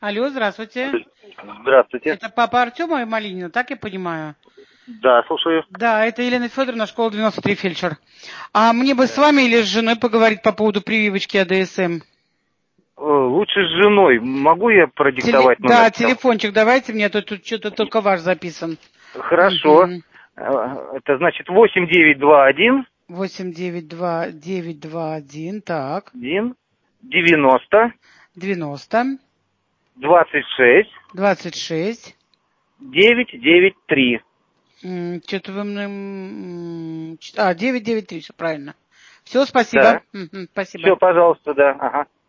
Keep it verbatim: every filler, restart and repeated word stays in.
Алло, здравствуйте. Здравствуйте. Это папа Артема и Малинина, так я понимаю? Да, слушаю. Да, это Елена Федоровна, школа девяносто три, фельдшер. А мне бы с вами или с женой поговорить по поводу прививочки А Д С М? Лучше с женой. Могу я продиктовать Теле... номер? Да, телефончик давайте мне, а то тут что-то только ваш записан. Хорошо. Угу. Это значит восемь девять два один. восемь девять два девять два один, так. один девяносто. девяносто. двадцать шесть. двадцать шесть. девять девять три. Что-то вы мне... А, девять девять три, все правильно. Все, спасибо. Да. Угу, спасибо. Все, пожалуйста, да. Ага.